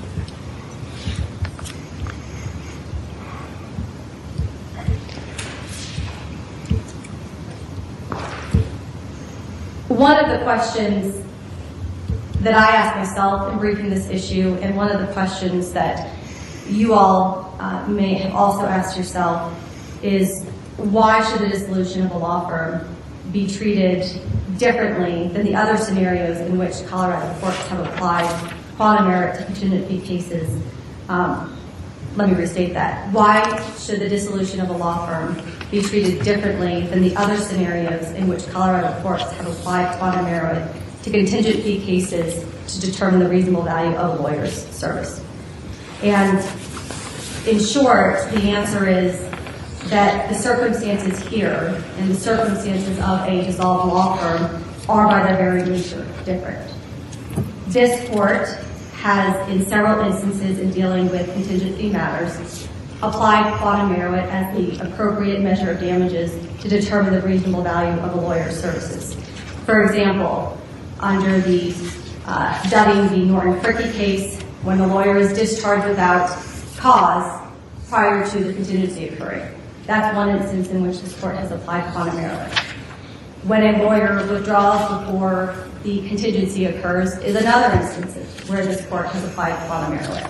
One of the questions that I asked myself in briefing this issue, and one of the questions that you all uh, may have also asked yourself, is why should the dissolution of a law firm be treated differently than the other scenarios in which Colorado courts have applied quantum merit to contingent fee cases? Um, let me restate that. Why should the dissolution of a law firm be treated differently than the other scenarios in which Colorado courts have applied quantum merit to contingent fee cases to determine the reasonable value of a lawyer's service? And in short, the answer is that the circumstances here and the circumstances of a dissolved law firm are by their very nature different. This court has, in several instances in dealing with contingent fee matters, applied quantum merit as the appropriate measure of damages to determine the reasonable value of a lawyer's services. For example, under the uh, Dudding v. Norton-Fricke case, when the lawyer is discharged without cause prior to the contingency occurring. That's one instance in which this court has applied quantum merit. When a lawyer withdraws before the contingency occurs is another instance where this court has applied quantum merit.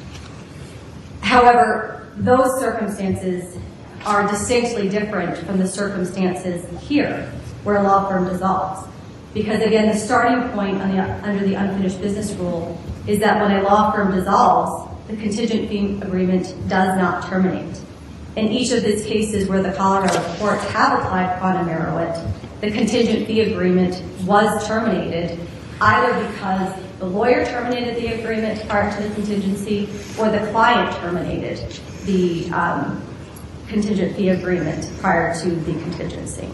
However, those circumstances are distinctly different from the circumstances here where a law firm dissolves. Because again, the starting point on the, under the unfinished business rule is that when a law firm dissolves, the contingent fee agreement does not terminate. In each of these cases where the Colorado courts have applied quantum merit, the contingent fee agreement was terminated either because the lawyer terminated the agreement prior to the contingency or the client terminated the um, contingent fee agreement prior to the contingency.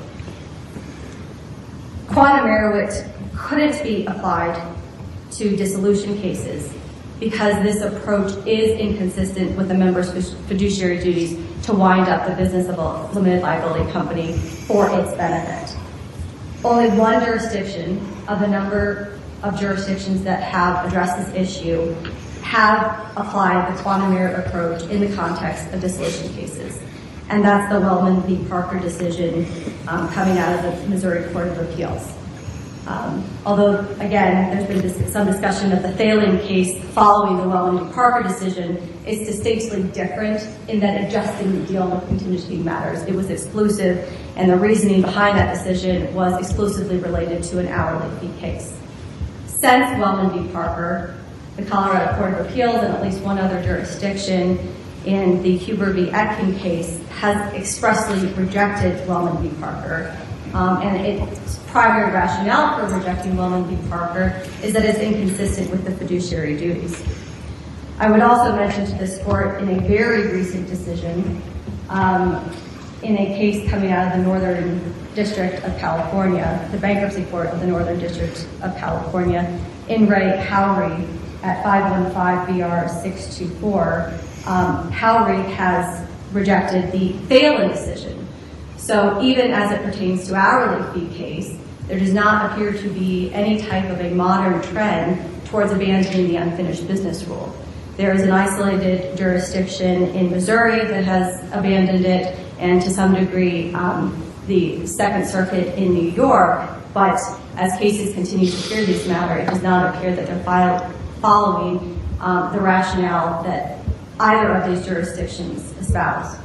Quantum merit couldn't be applied to dissolution cases because this approach is inconsistent with the member's fiduciary duties to wind up the business of a limited liability company for its benefit. Only one jurisdiction of the number of jurisdictions that have addressed this issue have applied the quantum merit approach in the context of dissolution cases. And that's the Wellman v. Parker decision um, coming out of the Missouri Court of Appeals. Um, although, again, there's been dis- some discussion of the Thalen case following the Wellman v. Parker decision is distinctly different in that adjusting the deal with contingency matters. It was exclusive, and the reasoning behind that decision was exclusively related to an hourly fee case. Since Wellman v. Parker, the Colorado Court of Appeals and at least one other jurisdiction in the Huber v. Etkin case has expressly rejected Wellman v. Parker. Um, and its primary rationale for rejecting Wellman v. Parker is that it's inconsistent with the fiduciary duties. I would also mention to this court in a very recent decision, um, in a case coming out of the Northern District of California, the Bankruptcy Court of the Northern District of California, in re Howry at five one five B R six two four, um, Howry has rejected the Phelan decision. So even as it pertains to hourly fee case, there does not appear to be any type of a modern trend towards abandoning the unfinished business rule. There is an isolated jurisdiction in Missouri that has abandoned it, and to some degree, um, the Second Circuit in New York, but as cases continue to hear this matter, it does not appear that they're file following um, the rationale that either of these jurisdictions espouse.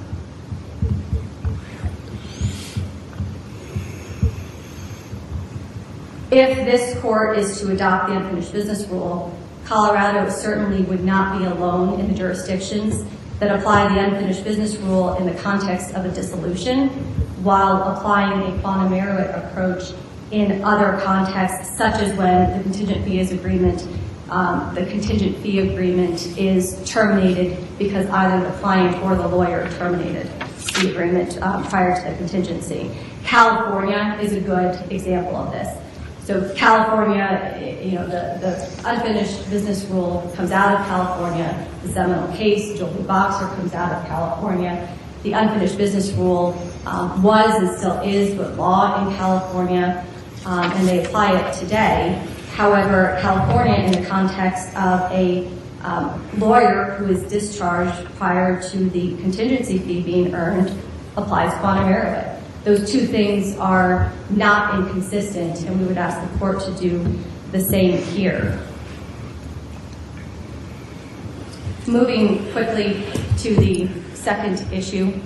If this court is to adopt the unfinished business rule, Colorado certainly would not be alone in the jurisdictions that apply the unfinished business rule in the context of a dissolution, while applying a quantum merit approach in other contexts, such as when the contingent fees agreement, um, the contingent fee agreement is terminated because either the client or the lawyer terminated the agreement um, prior to the contingency. California is a good example of this. So California, you know, the, the unfinished business rule comes out of California. The seminal case, Joel v. Boxer, comes out of California. The unfinished business rule um, was and still is good law in California, um, and they apply it today. However, California, in the context of a um, lawyer who is discharged prior to the contingency fee being earned, applies quantum merit. Those two things are not inconsistent, and we would ask the court to do the same here. Moving quickly to the second issue,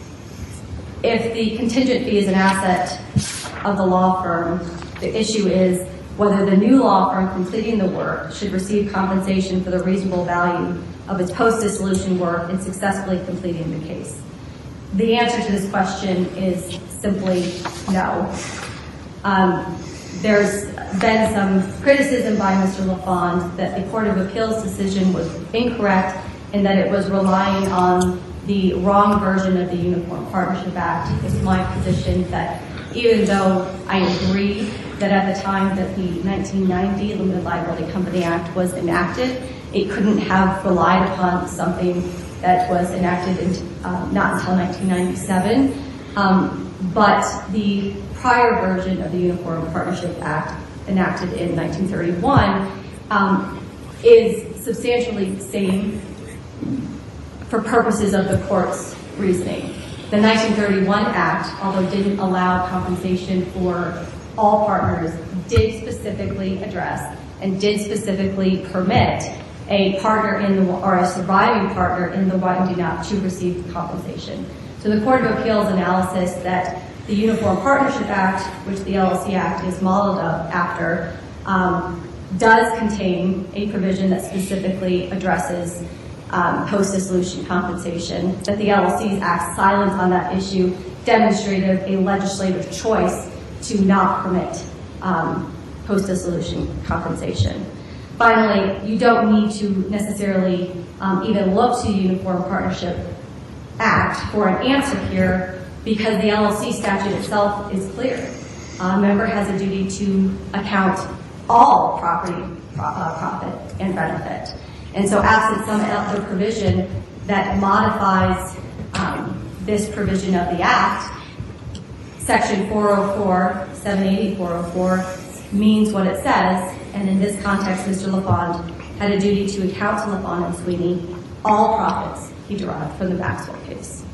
if the contingent fee is an asset of the law firm, the issue is whether the new law firm completing the work should receive compensation for the reasonable value of its post-dissolution work in successfully completing the case. The answer to this question is simply no. Um, there's been some criticism by Mister LaFond that the Court of Appeals decision was incorrect and that it was relying on the wrong version of the Uniform Partnership Act. It's my position that even though I agree that at the time that the nineteen ninety Limited Liability Company Act was enacted, it couldn't have relied upon something that was enacted in, uh, not until nineteen ninety-seven. Um, but the prior version of the Uniform Partnership Act, enacted in nineteen thirty-one, um, is substantially the same for purposes of the court's reasoning. The nineteen thirty-one Act, although didn't allow compensation for all partners, did specifically address and did specifically permit a partner in the, or a surviving partner in the winding up to receive compensation. So the Court of Appeals analysis that the Uniform Partnership Act, which the L L C Act is modeled after, um, does contain a provision that specifically addresses um, post-dissolution compensation, that the L L C's Act's silence on that issue demonstrated a legislative choice to not permit um, post-dissolution compensation. Finally, you don't need to necessarily um, even look to the Uniform Partnership Act for an answer here, because the L L C statute itself is clear. A member has a duty to account all property, uh, profit, and benefit. And so absent some other provision that modifies um, this provision of the Act, Section four oh four, seven eighty four oh four means what it says, and in this context, Mister LaFond had a duty to account to LaFond and Sweeney all profits he derived from the Maxwell case.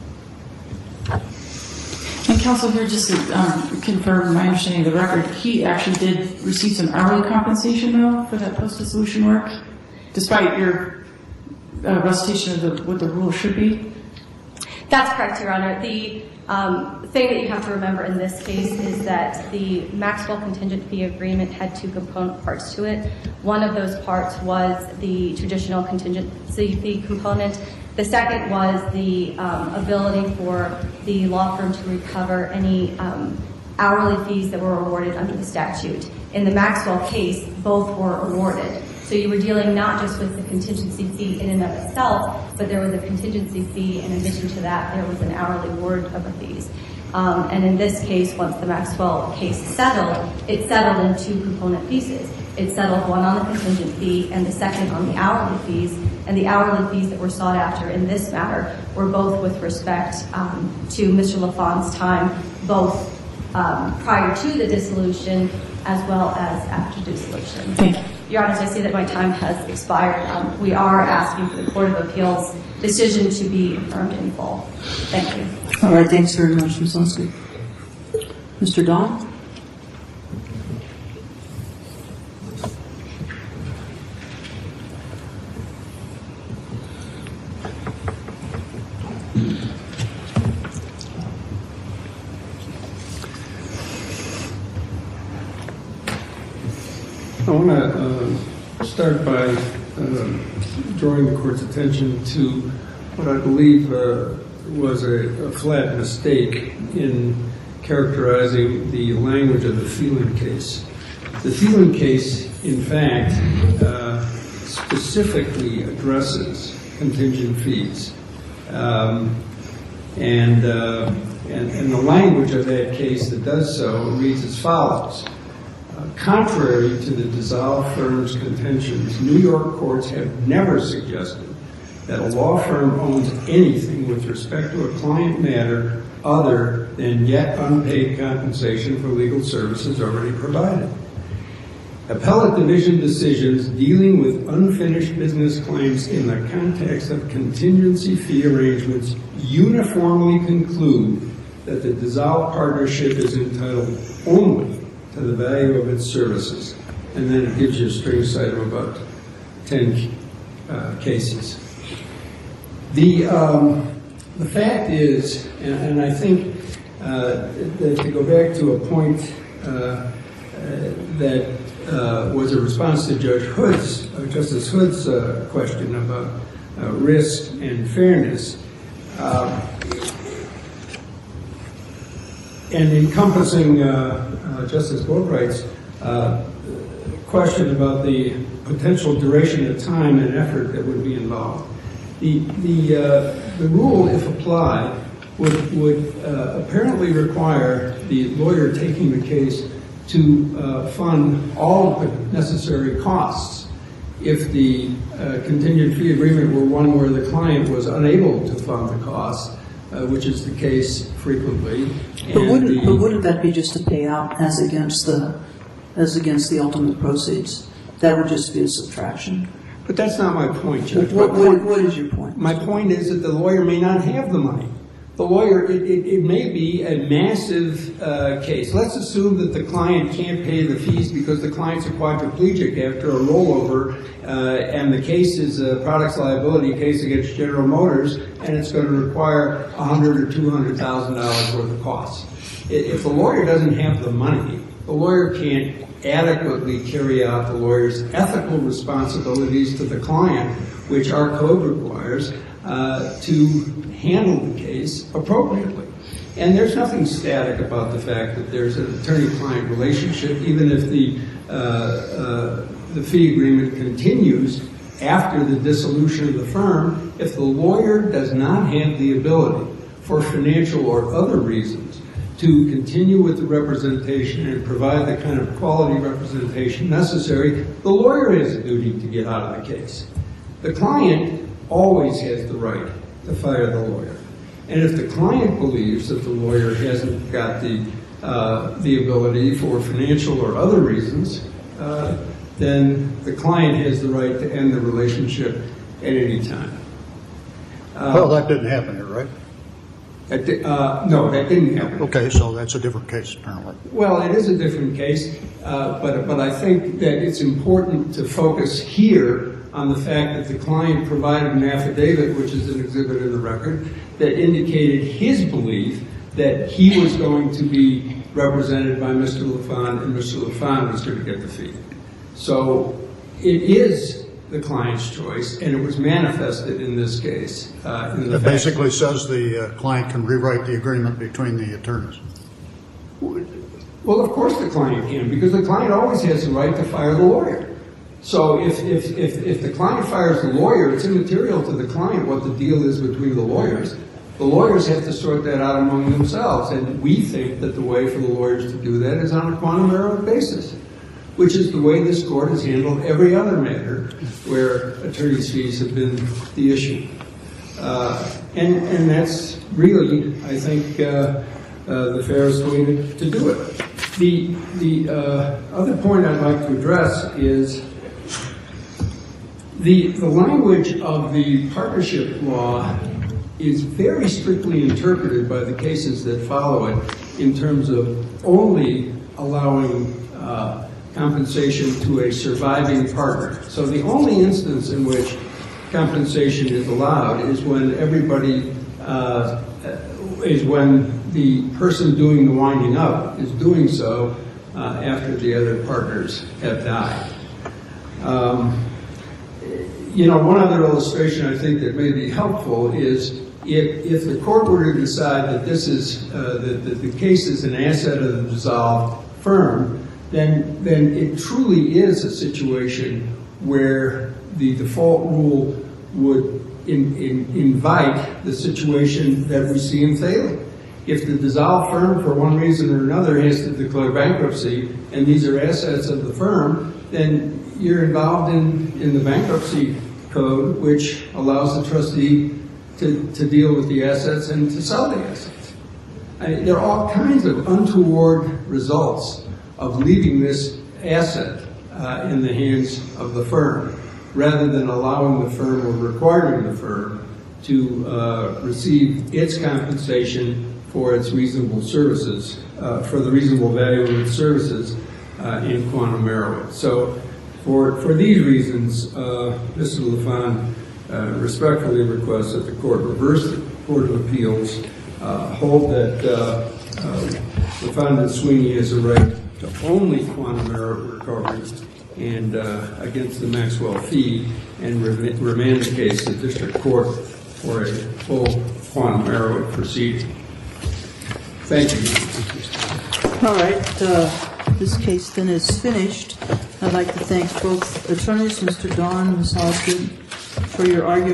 And counsel, here just to um, confirm my understanding of the record, he actually did receive some hourly compensation, though, for that post-dissolution work, despite your uh, recitation of the, what the rule should be? That's correct, Your Honor. The um, thing that you have to remember in this case is that the Maxwell contingent fee agreement had two component parts to it. One of those parts was the traditional contingency fee component. The second was the um, ability for the law firm to recover any um, hourly fees that were awarded under the statute. In the Maxwell case, both were awarded. So you were dealing not just with the contingency fee in and of itself, but there was a contingency fee. In addition to that, there was an hourly award of the fees. Um, and in this case, once the Maxwell case settled, it settled in two component pieces. It settled one on the contingent fee and the second on the hourly fees. And the hourly fees that were sought after in this matter were both with respect um, to Mister LaFawn's time, both um, prior to the dissolution as well as after dissolution. Thank you. Your Honor, I see that my time has expired. Um, we are asking for the Court of Appeals decision to be affirmed in full. Thank you. All right, thanks very much, Miz Lustig. Mister Don? I want to uh, start by uh, drawing the Court's attention to what I believe uh, was a, a flat mistake in characterizing the language of the Phelan case. The Phelan case, in fact, uh, specifically addresses contingent fees. Um, and, uh, and, and the language of that case that does so reads as follows. Uh, contrary to the dissolved firm's contentions, New York courts have never suggested that a law firm owns anything with respect to a client matter other than yet unpaid compensation for legal services already provided. Appellate division decisions dealing with unfinished business claims in the context of contingency fee arrangements uniformly conclude that the dissolved partnership is entitled only to the value of its services. And then it gives you a string cite of about ten uh, cases. The, um, the fact is, and, and I think uh, that to go back to a point uh, uh, that uh, was a response to Judge Hood's, uh, Justice Hood's uh, question about uh, risk and fairness, uh, and encompassing uh, uh, Justice Goldbright's uh, question about the potential duration of time and effort that would be involved. The, the, uh, the rule, if applied, would, would uh, apparently require the lawyer taking the case to uh, fund all of the necessary costs if the uh, contingent fee agreement were one where the client was unable to fund the costs, uh, which is the case frequently. But And wouldn't, the- but wouldn't that be just a payout as against the, as against the ultimate proceeds? That would just be a subtraction. But that's not my point, Judge. What, My what, point- what is your point? My point is that the lawyer may not have the money. The lawyer, it, it, it may be a massive uh, case. Let's assume that the client can't pay the fees because the client's a quadriplegic after a rollover, uh, and the case is a products liability case against General Motors, and it's going to require a hundred or two hundred thousand dollars worth of costs. If the lawyer doesn't have the money, the lawyer can't adequately carry out the lawyer's ethical responsibilities to the client, which our code requires, uh, to handle the case appropriately. And there's nothing static about the fact that there's an attorney-client relationship, even if the, uh, uh, the fee agreement continues after the dissolution of the firm. If the lawyer does not have the ability, for financial or other reasons, to continue with the representation and provide the kind of quality representation necessary, the lawyer has a duty to get out of the case. The client always has the right to fire the lawyer. And if the client believes that the lawyer hasn't got the, uh, the ability for financial or other reasons, uh, then the client has the right to end the relationship at any time. Uh, Well, that didn't happen here, right? That di- uh, no, that didn't happen. Okay, so that's a different case, apparently. Well, it is a different case, uh, but, but I think that it's important to focus here on the fact that the client provided an affidavit, which is an exhibit in the record, that indicated his belief that he was going to be represented by Mister LaFawn and Mister LaFawn was going to get the fee. So it is the client's choice, and it was manifested in this case. Uh, in the It fact- basically says the uh, client can rewrite the agreement between the attorneys. Well, of course the client can, because the client always has the right to fire the lawyer. So if, if, if, if the client fires the lawyer, it's immaterial to the client what the deal is between the lawyers. The lawyers have to sort that out among themselves, and we think that the way for the lawyers to do that is on a quantum error basis, which is the way this court has handled every other matter where attorney's fees have been the issue. Uh, and, and that's really, I think, uh, uh, the fairest way to, to do it. The, the uh, other point I'd like to address is the, the language of the partnership law is very strictly interpreted by the cases that follow it in terms of only allowing uh, compensation to a surviving partner. So the only instance in which compensation is allowed is when everybody, uh, is when the person doing the winding up is doing so uh, after the other partners have died. Um, you know, one other illustration I think that may be helpful is if, if the court were to decide that this is, uh, that, that the case is an asset of the dissolved firm, then, then it truly is a situation where the default rule would in, in, invite the situation that we see in Thaler. If the dissolved firm, for one reason or another, has to declare bankruptcy, and these are assets of the firm, then you're involved in, in the bankruptcy code, which allows the trustee to, to deal with the assets and to sell the assets. I mean, there are all kinds of untoward results of leaving this asset uh, in the hands of the firm, rather than allowing the firm or requiring the firm to uh, receive its compensation for its reasonable services, uh, for the reasonable value of its services uh, in quantum merit. So for, for these reasons, uh, Mister LaFond uh, respectfully requests that the court reverse the Court of Appeals, uh, hold that uh, uh, LaFond and Sweeney has a right to only quantum merit recovery and uh, against the Maxwell fee, and re remand the case to the district court for a full quantum merit proceeding. Thank you. All right, uh, this case then is finished. I'd like to thank both attorneys, Mister Don and Miz Osgood, for your argument.